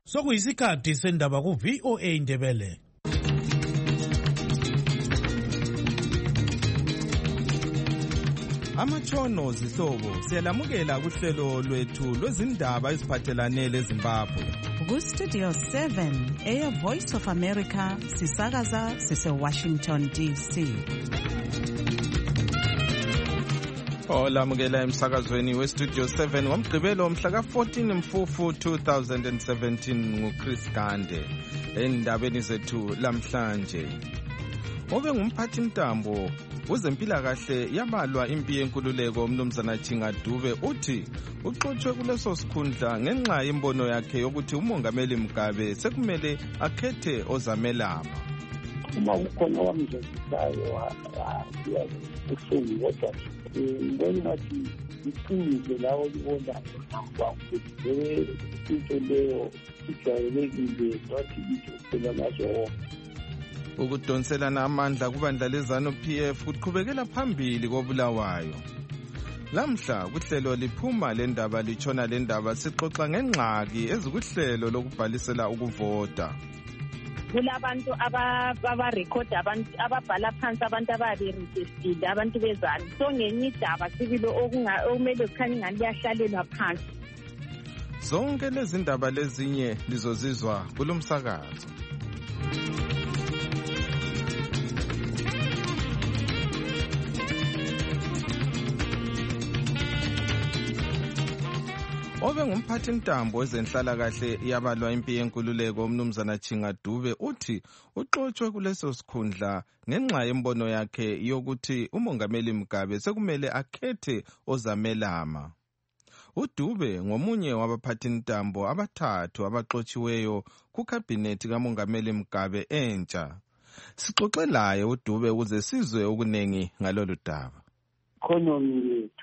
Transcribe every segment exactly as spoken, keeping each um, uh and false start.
Sokuyisikhathi sendaba ku V O A Ndebele. Amatshono zihlobo siyalamukela kuhlelo lwethu lwezindaba eziphathelane leZimbabwe. Ku Studio seven, Air Voice of America, sisakaza sise Washington D C. Olamukela emsakazweni we Studio seven ngomgqibelo mhla ka fourteen Mfufu two thousand seventeen nguChris Gande. Endabeni zethu lamhlanje, obe ngumphathi ntambo wezempilakahle yabalwa impi yenkululeko uMnumzana Chinga Dube uthi uxotshwe kuleso sikhundla ngenxa yembono yakhe yokuthi uMongameli Mugabe sekumele akhethe ozamelapha. Uma ukhona wamjezisayo ubuhlungu kodwa ngibona ngathi iqiniso lawo libonayo namba ukuthi into leyo ijwayelekile nothi ithela nazo. Ukudonselana amandla kubandla leZanu P F kuqhubekela phambili koBulawayo. Lamhla kuhlelo liphuma lendaba litshona lendaba sixoxa ngengxaki ezikuhlelo lokubhalisela ukuvota. Kulabantu abarekhodi abantu ababhala phansi abantu ababeregistered abantu beZanu. So ngenye indaba sibilo okumele kukhanye ngani liyahlalelwa phansi. Zonke lezi ndaba lezinye lizozizwa kulomsakazo. Obe ngumphathi ntambo wezenhlalakahle yabalwa impi yenkululeko uMnumzana Chinga Dube uthi uxotshwe kuleso sikhundla ngenxa yembono yakhe yokuthi uMongameli Mugabe sekumele akhethe ozamelama. uDube ngomunye wabaphathi ntambo abathathu abaxotshiweyo kuKhabhinethi kaMongameli Mugabe entsha. Sixoxe laye uDube ukuze sizwe okunengi ngalolu daba. Economy yethu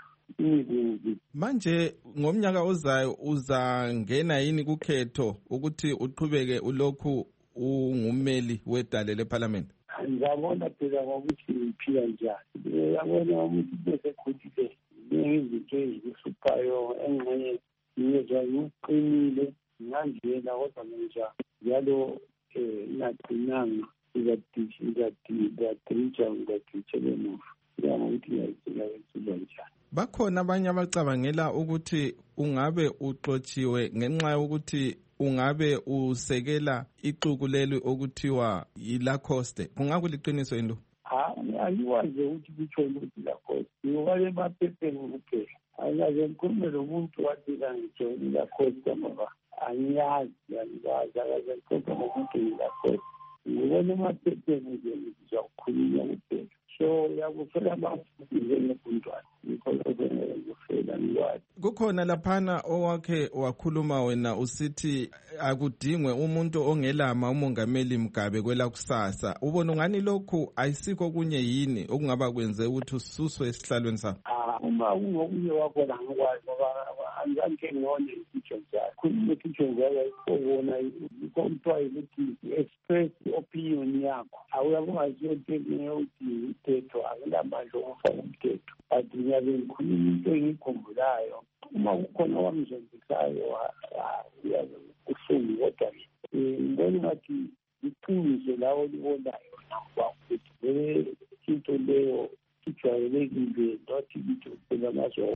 manje ngomnyaka ozayo uzangena yini kukhetho ukuthi uqhubeke ulokhu ungumeli wedale leParliament? Ngiyabona phela ukuthi ngiphila njani. Ngiyabona ukuthi bese khulile ngezinto ezihluphayo engxenye ngiyezwa ngiqinile ngangena kodwa manje njalo eh ngaqinanga ngiyadisha ngiyadisha ngiyadisha lemuva. Ngiyabona njani. Bakhona abanye abacabangela ukuthi ungabe uxotshiwe ngenxa yokuthi ungabe usekela ixuku leli okuthiwa yiLacoste. Kungakuliqiniso yini? Ah, angiwazi ukuthi kutsho ukuthi Lacoste. Ngibale emaphepheni kuphela. Angaze ngikhulume lomuntu wathina ngijoyina iLacoste ngoba angiyazi, angiyazi akaze ngikhulume nomuntu yiLacoste. Ngibona emaphepheni nje ngizokhuluma kuphela. So yakufela bafuze ngebuntwana ngikholofela ngilwazi. Kukhona laphana owakhe wakhuluma wena usithi akudingwe umuntu ongelama uMongameli Mugabe kwela kusasa. Ubona ngani lokhu ayisikho kunye yini okungaba kwenze ukuthi ususwe esihlalweni sakho? Ah, uma ungokunye wakho la ngikwazi ngoba angike ngone isitsho njalo. Khuluma isitsho njalo ukubona ikhompwa ukuthi express opinion yakho. Awuyabona zonke ukuthi umthetho akulamandla okufaka umthetho. Ati ngiyabe ngikhuluma into engikhumbulayo. Uma kukhona wamjengisayo uyabe ubuhlungu kodwa ngibona ngathi iqiniso lawo libonayo namba ukuthi into leyo ijwayelekile nothi ithela nazo.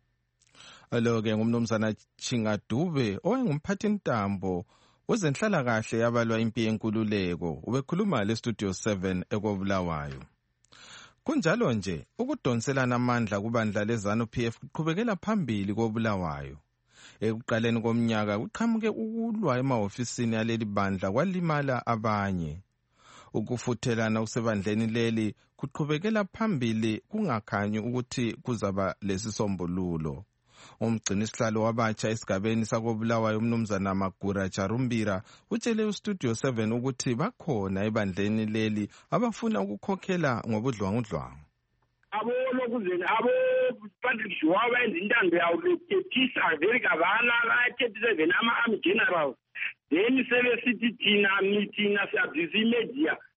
Alo-ke nguMnumzana Chinga Dube owayengumphathi ntambo wezenhlalakahle yabalwa impi yenkululeko. Ubekhuluma le Studio seven ekoBulawayo. Kunjalo nje ukudonselana amandla kubandla leZanu P F kuqhubekela phambili koBulawayo. Ekuqaleni komnyaka kuqhamuke ukulwa emahofisini aleli bandla kwalimala abanye. Ukufuthelana usebandleni leli kuqhubekela phambili kungakhanyi ukuthi kuzaba lesisombululo. Umgcini isihlalo wabatsha esigabeni sakoBulawayo uMnumzana Magura Charumbira utshele uStudio seven ukuthi bakhona ebandleni leli abafuna ukukhokhela ngobudlwangudlwangu. Abo lokuzeni abo Patrick Shwaba endintando yawo letetisa vele kabana batetisa vena ama army generals. Then sebe sithi thina mithi na sabhizi media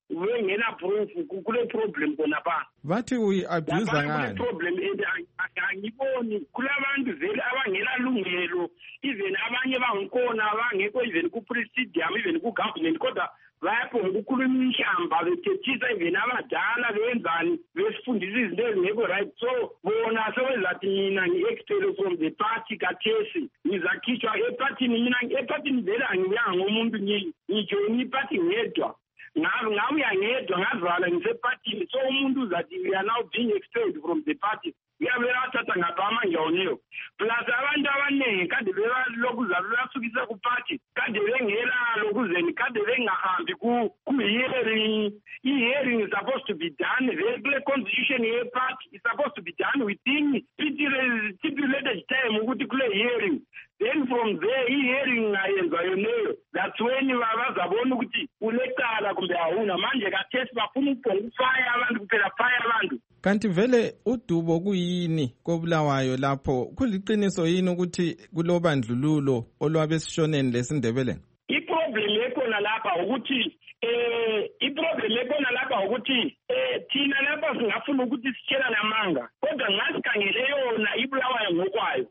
wengena proof kule problem kona pha. Bathi uyi-abuse ngani? Problem angiboni kulabantu vele abangenalungelo, even abanye bangikhona abangekho even ku-presidium even ku-government, kodwa bayapho ukukhuluma inhlamba bethethisa even abadala benzani besifundisa izinto ezingekho right. So bona sebezathi mina ngi-expel from the party kathesi ngizakhishwa epartini, mina epartini vele angiyanga ngomuntu ngijoyina iparty ngedwa. Ngabe ngabe uyangedwa ngazivala ngisepartini, so umuntu uzathi we are now being expelled from the party. Uyabela wathatha ngapha amanjawoniyo plus abantu abaningi kade bebalokhu zabe basukisa ku-party kade bengela lokuzeni kade bengahambi ku-hearing. I-hearing is supposed to be done kule constitution ye-party is supposed to be done within stipulated time ukuthi kule hearing. Then from there i-hearing ngayenza yoneyo, that's when bazabona ukuthi ulecala kumbe awuna. Manje kathesi bafuna ukufaya abantu kuphela, faya abantu. Kanti vele udubo kuyini koBulawayo lapho? Kuliqiniso yini ukuthi kulobandlululo olwabesishoneni lesindebeleni? I-problem ekhona lapha ukuthi eh i-problem ekhona lapha ukuthi eh thina lapha singafuna ukuthi sitshela namanga, kodwa ngasikhangele yona iBulawayo ngokwayo.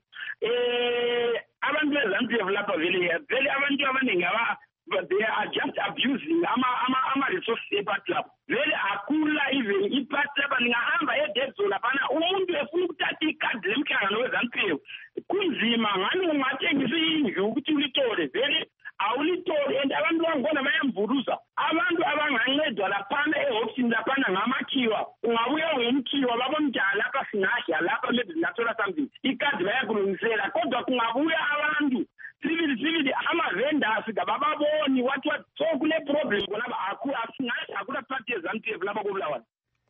Eh abantu beZANU-P F lapha vele vele abantu abaningi aba they are just abusing ama ama ama resources eParty lapho. Vele akula even iParty lapha ningahamba eDedzo lapha umuntu efuna ukuthatha ikhadi lemhlangano weZANU-P F kunzima, ngani ungathengisa indlu ukuthi ulitole vele awulitole, and abantu bangona bayamvuruza. Abantu abangancedwa laphana ehofisini laphana ngamakhiwa, ungabuya ngomkhiwa babomdala lapha singadla lapha maybe singathola something, ikhadi bayakulungisela, kodwa kungabuya abantu civil civil ama-vendors kabababoni what what. So kule problem konaba asingathi akula party yeZANU-P F lapha koBulawayo.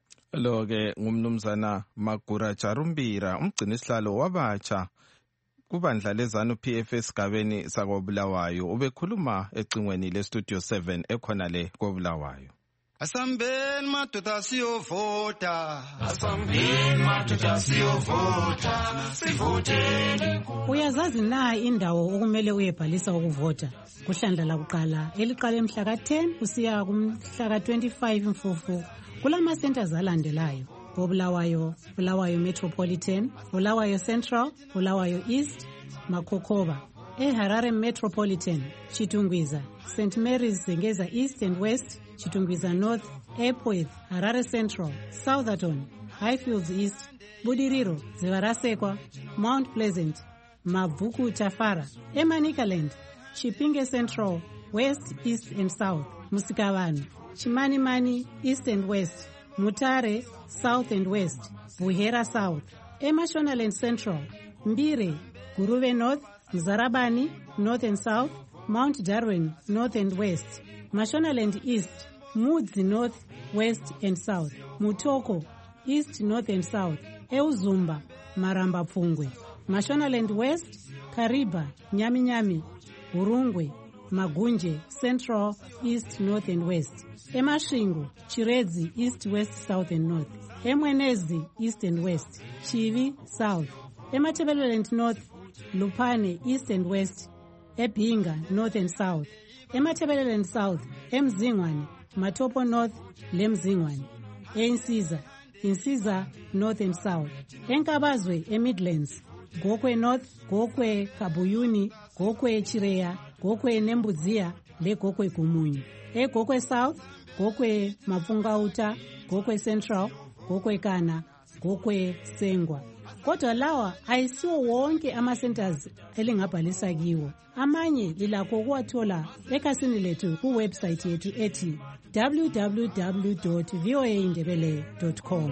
Lo-ke ngumnumzana Magura Charumbira, umgcinisihlalo wabatsha kubandla leZANU-P F esigabeni sakoBulawayo, ubekhuluma ecingweni leStudio seven ekhona le koBulawayo. Asambeni madoda siyovota, asambeni madoda siyovota, sivoteni. Uyazazi na indawo okumele uyebhalisa ukuvota? Kuhlandla lakuqala eliqala emhla ka ten kusiya kumhla ka twenty-five Mfumfu kulama centers alandelayo: koBulawayo, Bulawayo Metropolitan, Bulawayo Central, Bulawayo East, Makokoba. eHarare Metropolitan, Chitungwiza, Saint Mary's Zengeza East and West, Chitungwiza North, Epworth, Harare Central, Southerton, Highfields East, Budiriro, Zivarasekwa, Mount Pleasant, Mavuku Tafara, Emanikaland, Chipinge Central, West, East and South, Musikavanu, Chimanimani East and West, Mutare South and West, Buhera South, Emashonaland Central, Mbire, Guruve North, Mzarabani North and South, Mount Darwin North and West, Mashonaland East, Mudzi North, West and South, Mutoko East, North and South, Euzumba, Maramba Pfungwe, Mashonaland West, Kariba, Nyami Nyami, Urungwe, Magunje, Central, East, North and West, Emashingo, Chirezi, East, West, South and North, Emwenezi, East and West, Chivi, South, Ematebeleland North, Lupane, East and West, Ebinga, North and South, Ematebeleland South, Emzingwane, Matopo North, Lemzingwane, Einsiza, Insiza, North and South, Enkabazwe, Emidlands, Gokwe North, Gokwe Kabuyuni, Gokwe Chireya, Gokwe Nembuzia, Le Gokwe Kumunyi, E Gokwe South, Gokwe Mafungauta, Gokwe Central, Gokwe Kana, Gokwe Sengwa. Kodwa lawa ayisiwo wonke ama-centers elingabhalisa kiwo. Amanye lilakho ukuwathola ekhasini lethu kuwebsite yethu ethi w w w dot v o a indebele dot com.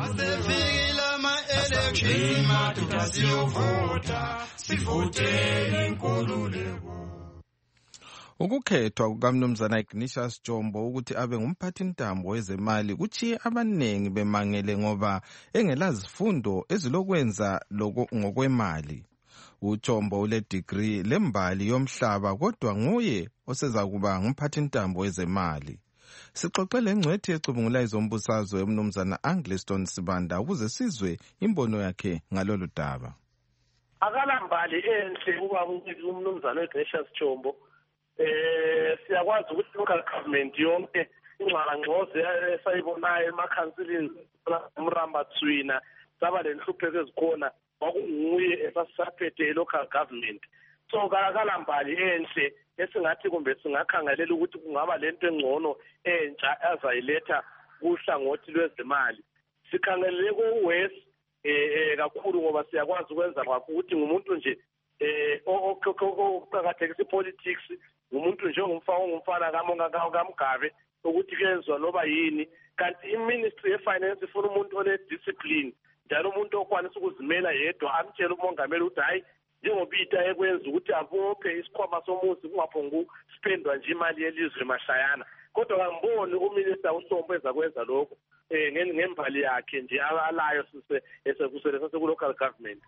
Ukukhethwa kukaMnumzana Ignatius Jombo ukuthi abe ngumphathintambo wezemali kuchiye abanengi bemangele ngoba engelazifundo ezilokwenza ngokwemali. UJombo ule degree lembali yomhlaba kodwa nguye oseza kuba ngumphathintambo wezemali. Sixoxele ngcwethi ecubungula izombusazwe eMnumzana Angliston Sibanda ukuze sizwe imbono yakhe ngalolu daba. Akalambali enhle kuba uMnumzana Ignatius Jombo. Eh siyakwazi ukuthi local government yonke ingxalangxoze esayibonayo emakhansilini umramba tswina saba lenhlupheko ezikhona kwakunguye esasaphethe local government. So kalakala mbali enhle esingathi kumbe singakhangelela ukuthi kungaba lento engcono entsha azayiletha kuhlangothi lwezimali. Sikhangelele ku-West eh kakhulu ngoba siyakwazi ukwenza kwakho ukuthi ngumuntu nje eh okuqhakathekisa politics umuntu nje ongumfana ongumfana kamonga kaMgabe ukuthi kezwe loba yini kanti iministry ye finance ifuna umuntu ole discipline njalo umuntu okwanisa ukuzimela yedwa amtshela umongameli ukuthi hayi njengobita ekwenza ukuthi abophe isikhwama somuzi kungaphongu spendwa nje imali yelizwe mashayana kodwa ngamboni uminister uSombo ezakwenza lokho eh ngembali yakhe nje alayo sise esekuselesa ku local government.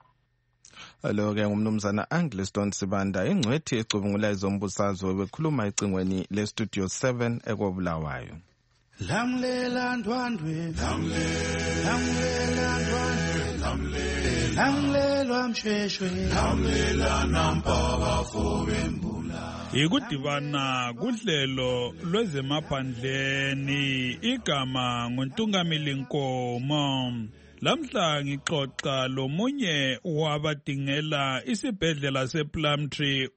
Alo ke ngumnumzana Angliston Sibanda ingcwethi ecubungula izombusazwe bekhuluma icingweni le Studio seven ekobulawayo. Lamlela ndwandwe lamlela ndwandwe lamlela lamlela msheshwe lamlela nampaka fobembula. Ikudibana kuhlelo lwezemaphandleni igama nguNtungamili Nkomo. Lamhla ngixoxa lomunye wabadingela isibhedlela sePlumtree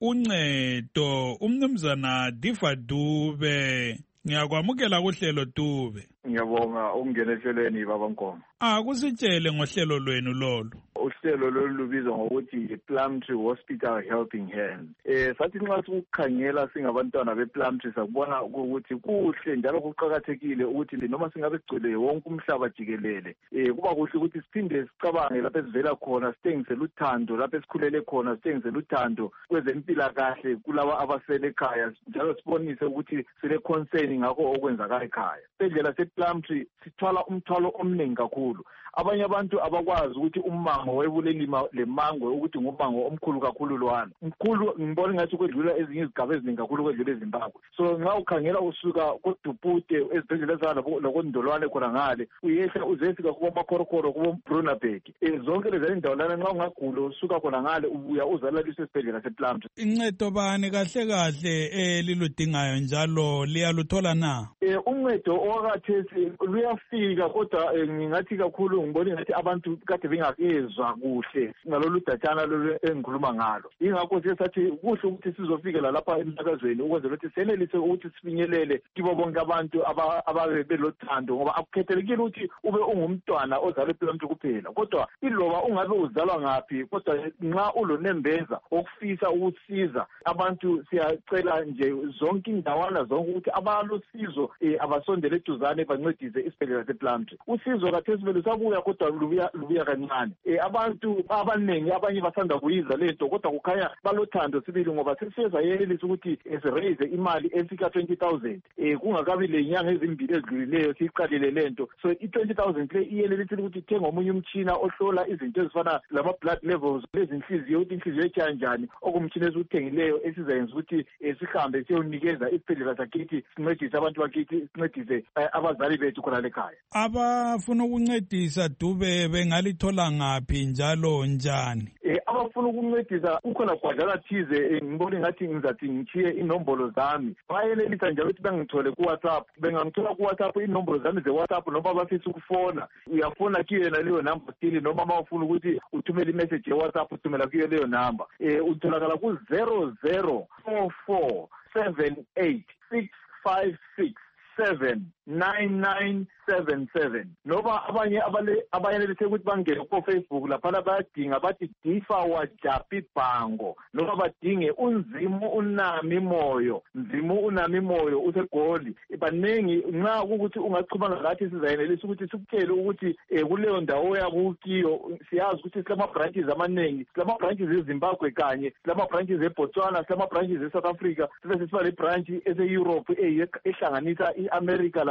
uncedo umnumzana Diva Dube. Ngiyakwamukela kuhlelo Dube. Ngiyabonga ukungenehlelweni baba Nkomo. Ah kusitshele ngohlelo lwenu lolo. Uhlelo lolu lubizwa ngokuthi Plumtree Hospital Helping Hand. Eh sathi nxa ukukhangela singabantwana bePlumtree sakubona ukuthi kuhle njalo kuqhakathekile ukuthi noma singabe sigcwele wonke umhlaba jikelele eh kuba kuhle ukuthi siphinde sicabange lapho esivela khona sithengisele uthando lapho esikhulele khona sithengisele uthando kwezempilakahle kulabo abasele ekhaya njalo sibonise ukuthi sile concern ngakho okwenzakala ekhaya. Isibhedlela sePlumtree sithwala umthwalo omningi kakhulu. Abanye abantu abakwazi ukuthi umango webulelima lemango ukuthi ngumango omkhulu kakhulu lwana. Mkhulu ngibona ngathi kwedlula ezinye izigaba eziningi kakhulu kwedlula eZimbabwe. So nxa ukhangela usuka kuDupute ezibhedlela zalabo lokondolwane khona ngale uyehla uzefika kubo Makhorokoro kubo Brunberg. Zonke lezi indawo lana nxa ungagula usuka khona ngale ubuya uzalaliswe esibhedlela sePlumtree. Incedo bani kahle kahle eliludingayo njalo liyaluthola na? Eh uncedo owakathesi luyafika kodwa ngingathi kakhulu ngibona ngathi abantu kade bengakezwa kuhle ngalolu datshana lolu engikhuluma ngalo. Ingakho siyathi kuhle ukuthi sizofikela lapha emsakazweni ukwenzela ukuthi senelise ukuthi sifinyelele kibo bonke abantu ababe belothando ngoba akukhethelekile ukuthi ube ungumntwana ozalwe ePlumtree kuphela kodwa iloba ungabe uzalwa ngaphi kodwa nxa ulonembeza okufisa ukusiza abantu siyacela nje zonke indawana zonke ukuthi abalosizo abasondele eduzane bancedise isibhedlela sePlumtree. Usizo kathesi vele sabuya kodwa lubuya lubuya kancane. Eh abantu abaningi abanye basanda kuyiza lento kodwa kukhanya balothando sibili ngoba sesiyeza yenelisa ukuthi esiraise imali efika twenty thousand. Eh kungakabi lenyanga ezimbili ezidlulileyo siqalile lento. So i twenty thousand le iyenelisa ukuthi ithenga omunye umtshina ohlola izinto ezifana lama blood levels lezinhliziyo ukuthi inhliziyo etsha njani okumtshina esuthengileyo esizayenza ukuthi sihambe siyonikeza isibhedlela sakithi sincedise abantu bakithi sincedise abazali bethu khona lekhaya. Abafuna ukuncedisa Dube bengalithola ngaphi njalo njani? Eh abafuna ukuncedisa kukhona gwadlana thize ngibona ngathi ngizathi ngichiye inombolo zami. Bayelelisa njalo ukuthi bengithole ku WhatsApp, bengangithola ku WhatsApp inombolo zami ze WhatsApp noma bafisa ukufona. Uyafona kuyena leyo number stili noma mawufuna ukuthi uthumele imessage ye WhatsApp uthumela kuyo leyo number. Eh utholakala ku zero zero four four seven eight six five six seven nine nine seven seven. Noma abanye abale abayenelise ukuthi bangene ku Facebook lapha bayadinga bathi Diva Wajapi Bhango noma badinge unzimu unami moyo nzimu unami moyo usegoli. Baningi nxa ukuthi ungachubana lathi sizayenelisa ukuthi sikutshele ukuthi kuleyo ndawo yakukiyo siyazi ukuthi silama branches amaningi silama branches eZimbabwe kanye silama branches eBotswana silama branches eSouth Africa sibe sisiba le branch ese Europe ehlanganisa iAmerica labo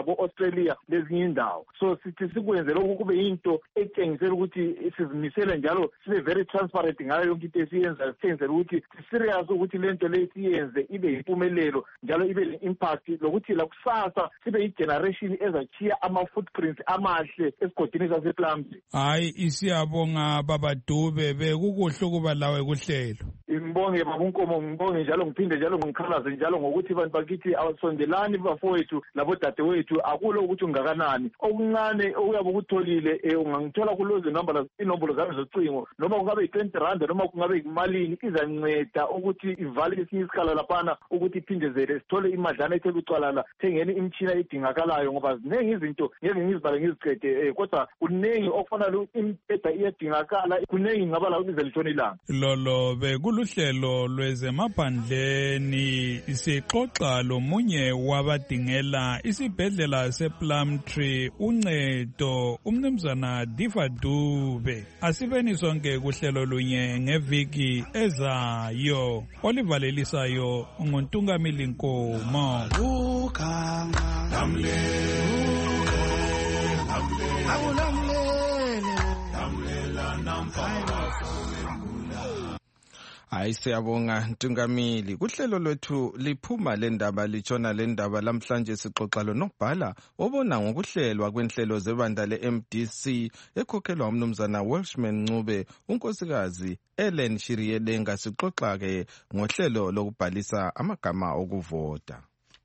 nako-Australia lezinye indawo. So sithi sikwenze lokhu kube yinto etshengisela ukuthi sizimisele njalo sibe very transparent ngayo yonke into esiyenza, sitshengisela ukuthi serious ukuthi lento le siyenze ibe yimpumelelo njalo ibe le-impact lokuthi la kusasa sibe yi-generation ezachiya ama-footprints amahle esigodini sasePlumtree. Hayi, isiyabonga Baba Dube, bekukuhle ukuba lawe kuhlelo. Ngibonge Baba Nkomo, ngibonge njalo ngiphinde njalo ngikhalaze njalo ngokuthi abantu bakithi awasondelani bafowethu labodadewethu akulo ukuthi ungakanani. Okuncane okuyabe ukutholile ungangithola kulozo number inombolo zami zocingo noma kungabe yi-twenty rand noma kungabe imalini izanceda ukuthi ivale esinye isikhala laphana ukuthi iphindezele sithole imadlana ethe kucwalala thengeni imitshina edingakalayo ngoba ziningi izinto ngeke ngizibale ngizicede kodwa kuningi okufanele impeda iyadingakala kuningi ngaba la lize litshona ilanga. Lolo bekuluhlelo lwezemaphandleni sixoxa lomunye wabadingela isibhedlela sePlumtree uncedo umnumzana Diva Dube. Asibeni sonke kuhlelo lunye ngeviki ezayo. Olivalelisayo nguntungamili Nkomo. Hayi siyabonga Ntungamili. Kuhlelo lwethu liphuma lendaba litshona lendaba lamhlanje sixoxa lonobhala obona ngokuhlelwa kwenhlelo zebandla le-M D C ekhokhelwa umnumzana Welshman Ncube, unkosikazi Ellen Shiriyedenga. Sixoxa ke ngohlelo lokubhalisa amagama okuvota.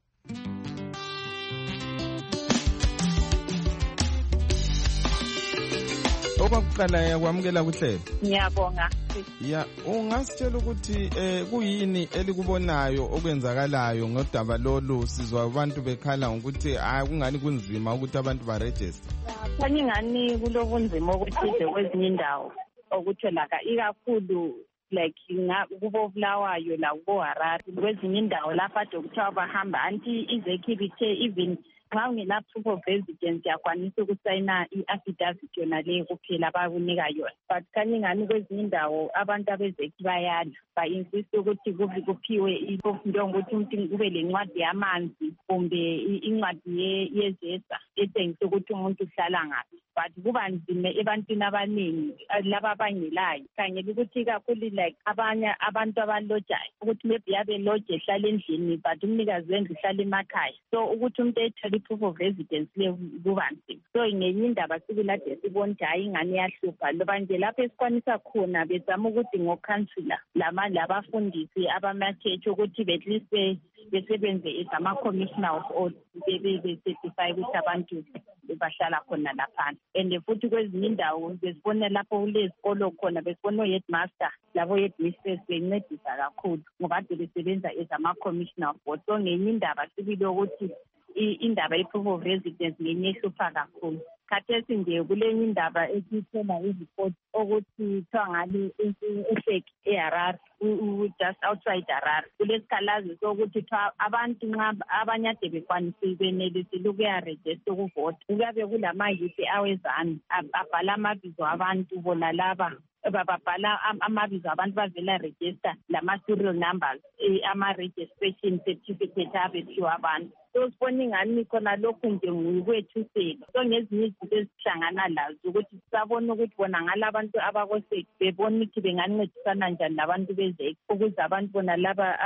Okwaqala yakwamukela kuhlelo. Ngiyabonga. Ya, ungasitshela ukuthi eh kuyini elikubonayo okwenzakalayo ngodaba lolu? Sizwa abantu bekhala ukuthi hayi kungani kunzima ukuthi abantu ba register. Khanye ngani kulobunzima ukuthi kwezinye indawo okutholaka ikakhulu like kubo Bulawayo la kubo Harare kwezinye indawo lapha ade kuthiwa bahamba anti izekibithe even nxa ungela proof of residence yakwanisa ukusayina i-affidavit yona leyo kuphela bakunika yona. But kanye ngani kwezinye indawo abantu abezeki bayala ba-insist ukuthi kuphiwe into ngokuthi umuntu kube lencwadi yamanzi kumbe incwadi yezesa etshengisa ukuthi umuntu uhlala ngaphi. But kuba nzima ebantwini abaningi laba abangelayo khangela ukuthi kakhulu like abanye abantu abalojayo ukuthi maybe yabe loje ehlala endlini but umnikazi wendlu uhlala emakhaya, so ukuthi umuntu ethole proof of residence le kuba nzima. So ngenye indaba sikulade sibona ukuthi hayi ingane iyahlupha loba nje lapho esikwanisa khona bezama ukuthi ngokhansula lama labafundisi abamachechi ukuthi at least besebenze as ama-commissioner of all be-certify ukuthi abantu bahlala khona laphana. And futhi kwezinye indawo besibona lapho kulezikolo khona besibona o-headmaster labo-headmistress bencedisa kakhulu ngoba ade besebenza as ama-commissioner of all. So ngenye indaba sibile ukuthi indaba ye-proof of residence ngenye ehlupha kakhulu. Khathesi nje kulenye indaba esithola izipoti ukuthi kuthiwa ngale ehleki eHarare just outside Harare kulesikhalazo sokuthi abantu nxa abanye ade bekwanise benelisile ukuyarejista ukuvota kuyabe kulamayuthi awezana abhala amabizo abantu bona laba bababhala amabizo abantu bavela register lama-serial numbers ama-registration certificate abephiwa abantu. So sibona ingani khona lokhu nje ngukwethusela. So ngezinye izinto ezihlangana lazo ukuthi sisabona ukuthi bona ngala abantu abakoseki bebona ukuthi bengancedisana njani labantu bezeki ukuze abantu bona laba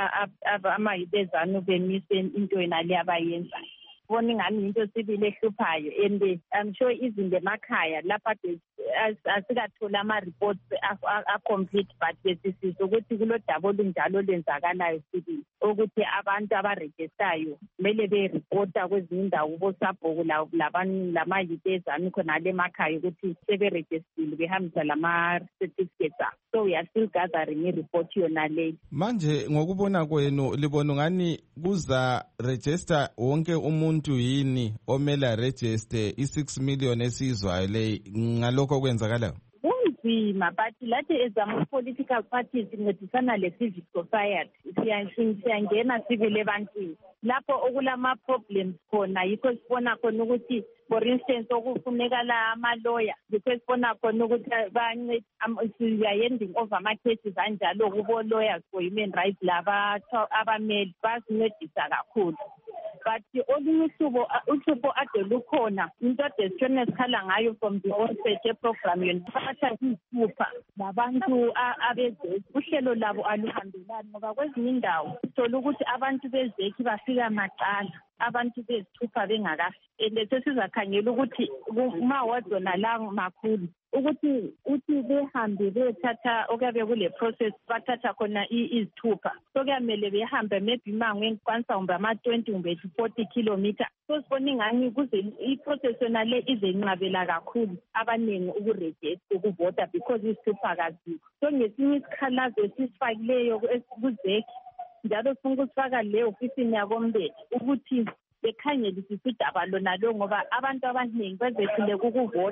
amayibezana bemise into yena le abayenzayo. Bona ingani into sibile ehluphayo and I'm sure izinto emakhaya lapha asikathola ama-reports a-complete but besisiza ukuthi kulodaba olunjalo olwenzakalayo sibili ukuthi abantu abarejistayo kumele beripota kwezinye indawo kubosabhoku lamayuthi ezami khona le emakhaya ukuthi seberejistile behambisa lama-certificates abo. So we are still gathering i-report yona leyo. Manje ngokubona kwenu libona ngani kuza register wonke umuntu yini omela register i-six million esizwayo le ngalokho kwenzakalayo? Kunzima but lathi as ama-political parties sincedisana le-civic society siyangena sibili ebantwini lapho okulama-problems khona yikho sibona khona ukuthi for instance okufuneka la amaloya yikho sibona khona ukuthi we-ending over ama-cases anjalo kubo-lawyers for human rights laba abameli basincedisa kakhulu. but olunye usubo uhlupho ade lukhona into ade sitshone sikhala ngayo from the onset yeprogram yona bathatha isithupha labantu abezeki uhlelo labo aluhambelani ngoba kwezinye indawo sithola ukuthi abantu bezeki bafika maqala abantu bezithupha bengakafiki sesizakhangela ukuthi uma wadona la makhulu ukuthi uthi behambe bethatha okuyabe kule process bathatha khona izithupha so kuyamele behambe maybe mango enkwanisa kumbe ama-twenty kumbe forty kilometer so sibona ingani kuze i-process yona le izenqabela kakhulu abaningi ukurejesta ukuvota because izithupha kazikho so ngesinye isikhalazo esisifakileyo kuzeki njalo sifuna ukusifaka le ofisini yakombele ukuthi bekhangelisisa udaba lona lo ngoba abantu abaningi bezehlule ukuvota.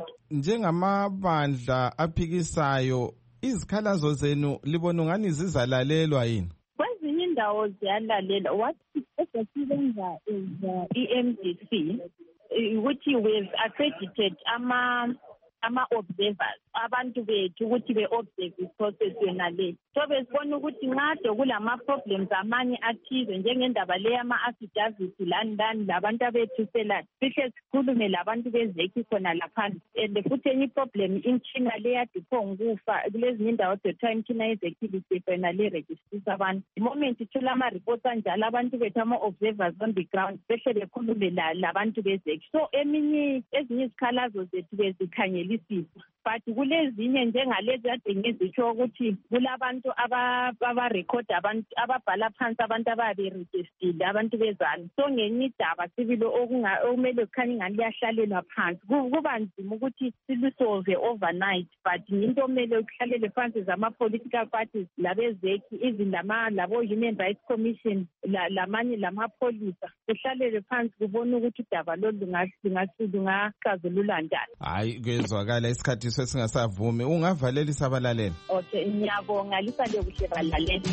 Njengamabandla aphikisayo izikhalazo zenu libona ngani zizalalelwa yini? Kwezinye indawo ziyalalelwa. What esisebenza is E M D C ukuthi we've accredited ama ama-observers abantu bethu ukuthi be-observe i-process yona le so besibona ukuthi ngade kulama-problems amanye athize njengendaba le yama-affidavit lani lani labantu abethuselani sihle sikhulume labantu bezeki khona laphana and futhi enye i-problem imtshina le yadiphonga ukufa kulezinye indawo kuthiwa imtshina yezekile isifo yona le registrisa abantu the moment ithola ama-reports anjalo abantu bethu ama-observers on the ground behle bekhulume labantu bezeki so eminye ezinye izikhalazo zethu bezikhangela isifo but kulezinye njengalezi ade ngizitsho ukuthi kulabantu abarekhoda abantu ababhala phansi abantu ababerejistile abantu bezana so ngenye idaba sibili okumele kukhanye ingani liyahlalelwa phansi kuba nzima ukuthi silusolve overnight but into omele kuhlalele phansi zama-political parties labezeki even labo-human rights commission lamanye lamapholisa kuhlalele phansi kubona ukuthi udaba lolu lungacazulula njani. Hayi kezwakala isikhathi sesingasavumi ungavalelisa abalaleli. Okay ngiyabonga lisale kuhle balaleli.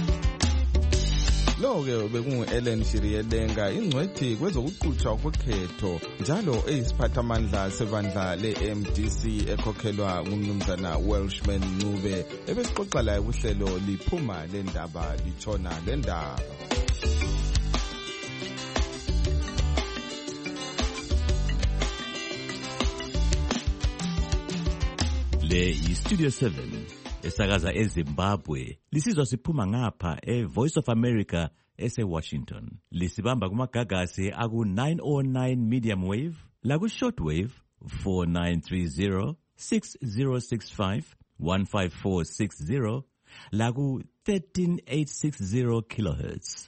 Lo-ke bekungu-Ellen Shiriyelenga ingcwethi kwezokuqhutshwa kwekhetho njalo eyisiphathamandla sebandla le-M D C ekhokhelwa ngumnumzana Welshman Ncube ebesixoxa laye kuhlelo liphuma lendaba litshona lendaba. Le yi-Studio seven esakaza eZimbabwe lisizwa siphuma ngapha e-Voice of America ese-Washington. Lisibamba kumagagasi aku-nine oh nine medium wave laku-short wave four nine three zero, six zero six five, one five four six zero laku-thirteen eight sixty kilohertz.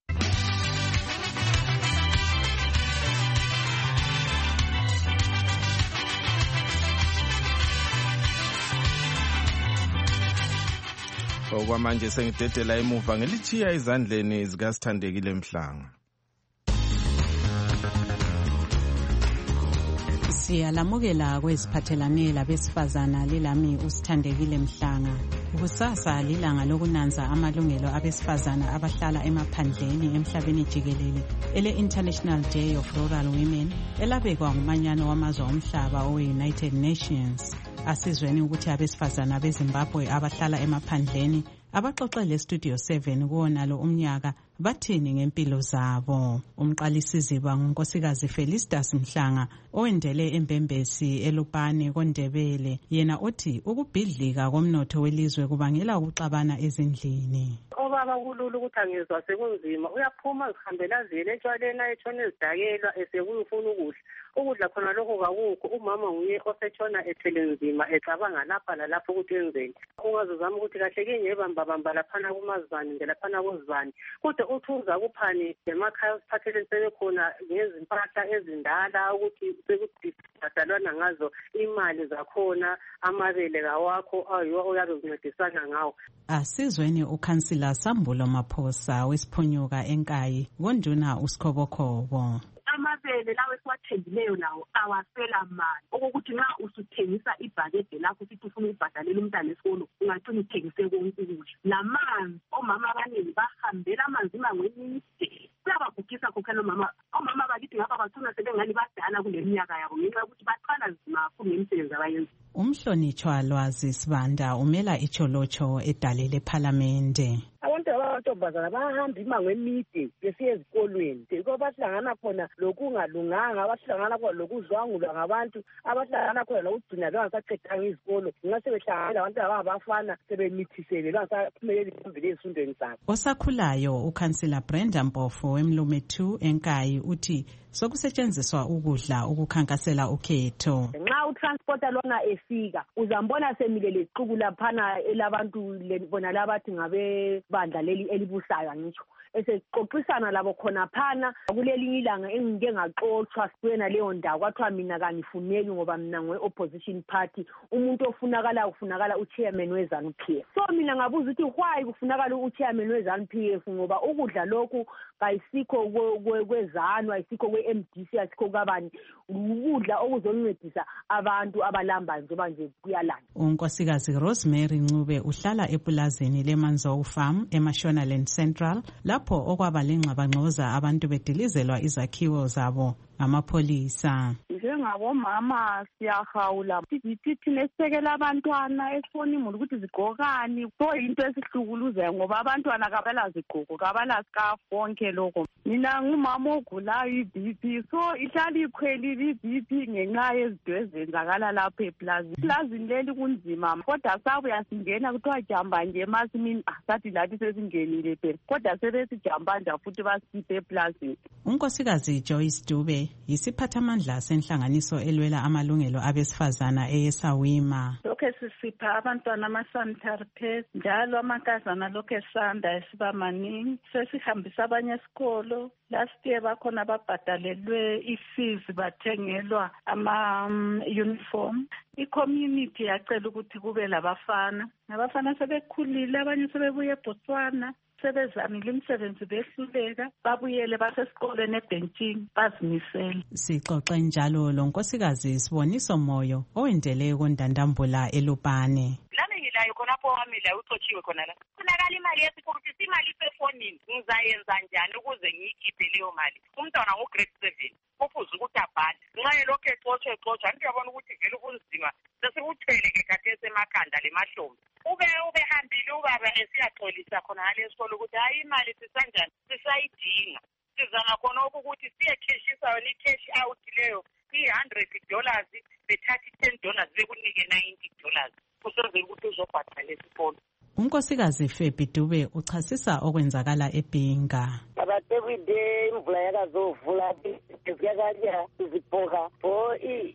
Okwamanje sengidedela emuva ngelichiya izandleni zikaSithandekile Mhlanga. Siyalamukela kweziphathelane labesifazana lilami uSithandekile Mhlanga. Kusasa lilanga lokunanza amalungelo abesifazana abahlala emaphandleni emhlabeni jikelele ele International Day of Rural Women elabekwa ngumanyano wamazwe omhlaba owe-United Nations. Asizweni ukuthi abesifazana beZimbabwe abahlala emaphandleni abaxoxele Studio seven kuwonalo umnyaka bathini ngempilo zabo. Umqalisiziba ngunkosikazi Felicitas Mhlanga owendele eMbembesi eLupane koNdebele yena uthi ukubhidlika komnotho welizwe kubangela ukuxabana ezindlini. Obaba kulula ukuthi angizwa sekunzima uyaphuma zihambela zile etshwaleni ayetshona ezidakelwa esekuyifuna ukudla ukudla khona lokho kakukho umama nguye osetshona ethele nzima ecabanga lapha lalapho ukuthi enzeni ungazuzama ukuthi kahle ke ngebambabamba laphana kumazibani ngelaphana kozibani kodwa uthi uza kuphani emakhaya osiphatheleni sebekhona ngezimpahla ezindala ukuthi sekudalwana ngazo imali zakhona amabele kawakho ayiwo uyabe uncedisana ngawo. Asizweni ukhansila Sambulo Maphosa wesiphonyuka eNkayi konduna uSikhobokobo. Amabele lawe siwathembileyo nawo awasela mali okokuthi nxa usuthengisa ibhakede lakho sithi ufuna ukubhadalela umntwana esikolo ungacina uthengise konke ukudla lamanzi omama abaningi bahambela amanzi imangweni kuyabagugisa khokhela omama omama bakithi ngapha bacina sebengani badala kule minyaka yabo ngenxa yokuthi baqala nzima kakhulu ngemisebenzi abayenza. Umhlonitshwa Lwazi Sibanda umela icholocho edale lePhalamende. Abantu abamantombazana bahamba imango emide besiya ezikolweni yiko bahlangana khona lokungalunganga, abahlangana khona lokuzwangulwa ngabantu, abahlangana khona lokugcina bengasaqedanga izikolo nxa sebehlangana abantu abafana sebemithisele bangasaphumeleli phambili ezifundweni zabo. Osakhulayo uKhansila Brenda Mpofu weMlume two eNkayi uthi sokusetshenziswa ukudla ukukhankasela ukhetho. Nxa utransporter lona efika uzambona semilele iqhubu laphana elabantu bona labathi ngabe bandla leli elibusayo ngitsho esexoxisana labo khona phana kulelinye ilanga engike ngaxoxwa sikwena leyo ndawo kwathiwa mina kangifuneki ngoba mina ngwe opposition party, umuntu ofunakala kufunakala uchairman weZANU P F. So mina ngabuza ukuthi why kufunakala uchairman weZANU P F ngoba ukudla lokhu kayisikho kweZANU, ayisikho kwe-M D C, ayisikho kabani, ukudla okuzoncedisa abantu abalambayo njengoba nje kuyalanda. Unkosikazi Rosemary Ncube uhlala epulazini leManzou Farm eMashonaland Central lapho okwaba lengxabangxoza abantu bedilizelwa izakhiwo zabo amapholisa. Njengabomama siyahawula sithi thina esisekela abantwana esifona imuli ukuthi zigqokani, so into esihlukuluzayo ngoba abantwana kabala zigqoko kabala scarf konke lokho. Mina ngumama ogulayo i-B P, so ihlala ikhwelile i-B P ngenxa yezinto ezenzakala lapha eplazini. Eplazini leli kunzima kodwa sabuya singena kuthiwa jamba nje masimini sathi lathi sesingenile phela kodwa sebesijamba nje futhi basikhiphe eplazini. Unkosikazi Joyce Dube yisiphathamandla senhlanganiso elwela amalungelo abesifazana eyeSawima. Lokho sisipha abantwana ama-sanitary pads njalo amankazana lokho esanda esiba maningi, sesihambisa abanye esikolo. Last year bakhona babhadalelwe i-fees bathengelwa ama-uniform. I-community yacela ukuthi kube labafana, abafana sebekhulile, abanye sebebuye eBotswana, sebezamile imisebenzi behluleka, babuyele basesikolweni ebhentshini bazimisele. Sixoxe njalo lo nkosikazi Siboniso Moyo owendele kondandambula eLupane. Lami ngilayo khonapho wami la uxotshiwe khona la. Kunakala imali yesikolo, imali isefonini, ngizayenza njani ukuze ngiyikhiphe leyo mali? Umntwana ngo-grade seven kufuze ukuthi abhale. Nxa lokho exotshe exotshe anti uyabona ukuthi vele kunzima sesikuthwele-ke khathesi emakhanda le mahlombe. Ube ubehambile ubaba esiyaxolisa khona ngale sikolo ukuthi hayi imali sisanjani sisayidinga. Sizama khona ukuthi siyekheshisa yona i-cash out leyo i-hundred dollars bethathi ten dollars bekunike ninety dollars kusenzela ukuthi uzobhadala esikolo. Unkosikazi Febi Dube uchasisa okwenzakala eBhinga. But every day imvula yakazovula ziyakalya iziphoka bo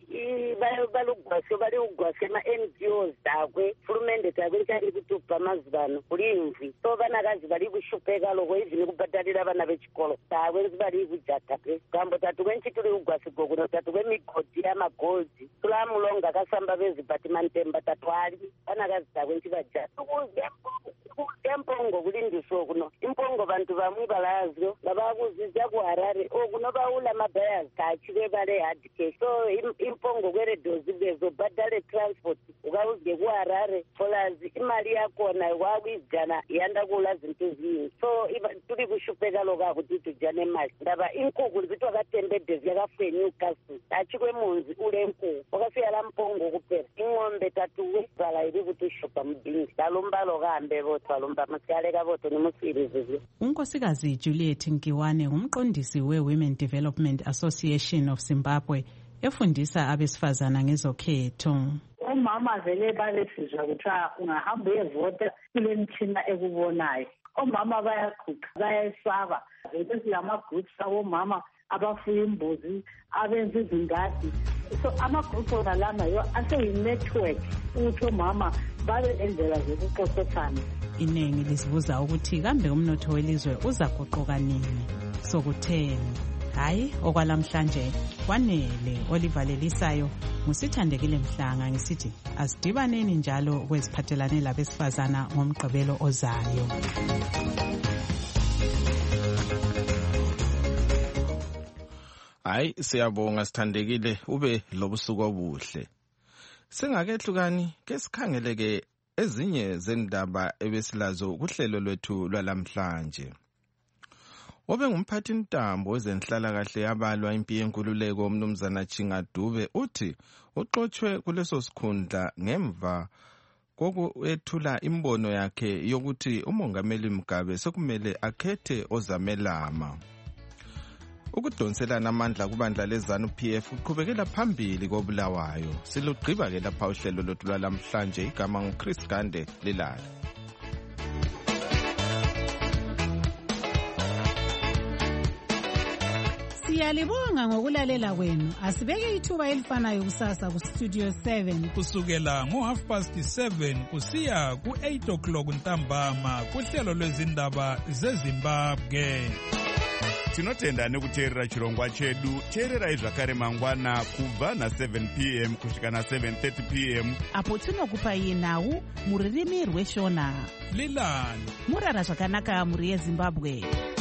balugwasho bali ugwasho ama-N G Os zakwe fulumende zakwe kali kutubha amazibano kulimvi so banakazi bali kushupheka lokho izini kubhadalira abana bechikolo zakwe bali kujata pe kambo tatu kwenchitule ugwasho gokuno tatu kwemigodi yamagoldi tulamulonga kasamba bezipatimante mbatatwali banakazi zakwe ntibajata ukuze empongo kulindiswa kuno impongo bantu bamwe balazyo labakuzizya ku Harare okuno bawula mabhayas kachike bale hard cash so impongo kwere dozi bezo badale transport ukawuze ku Harare folazi imali yakona wakwizana yanda kula zinto zini so tuli kushupheka loka ukuthi tujane mali ndaba inkukhu zitwa katembede yakafeni ukasi achikwe munzi ule inkukhu okafika lampongo kuphela ingombe tatuwe bala ili ukuthi shopha mdingi dalombalo kambe bothalomba masikhaleka boto nimusirizizi. Unkosikazi Juliet Nkiwane ngumqondisi we-Women Development Association of Zimbabwe efundisa abesifazana ngezokhetho. Omama vele balesizwa kuthiwa ungahamba uyevota kule mthina ekubonayo. Omama bayaqhuqa bayayesaba vele silama-groups abomama abafuya imbuzi abenza izingadi so ama-group ona lana yo aseyi-network ukuthi omama babe nendlela zokuxoxisana. Iningi lisibuza ukuthi kambe umnotho welizwe uzaguquka nini sokutheni. Hayi okwalamhlanje kwanele. Oliver Lelisayo ngusithandekile Mhlanga ngisithi asidibaneni njalo kweziphathelane labesifazana ngomgqibelo ozayo. Hayi siyabonga sithandekile ube lobusuku obuhle. Singakehlukani ke sikhangeleke ezinye zendaba ebesilazo kuhlelo lwethu lwalamhlanje. Obe ngumphathintambo wezenhlalakahle yabalwa impi yenkululeko umnumzana Chingadube uthi uxotshwe kuleso sikhundla ngemva kokwethula imbono yakhe yokuthi umongameli Mugabe sekumele akhethe ozamelama. Ukudonselana amandla kubandla lezanu P F uqhubekela phambili koBulawayo. Silugqiba ke lapha uhlelo lothu lwalamhlanje. Igama nguChris Gande Lilala. Siyalibonga ngokulalela kwenu. Asibeke ithuba elifanayo kusasa ku Studio seven kusukela ngo half past seven kusiya ku eight o'clock ntambama kuhlelo lwezindaba zeZimbabwe. Tinotenda nekuteerera chirongwa chedu. Teererai zvakare mangwana kubva na seven p m kusvika na seven thirty p m apo tinokupai nhau mururimi rweshona. Lilani murara zvakanaka muri yeZimbabwe.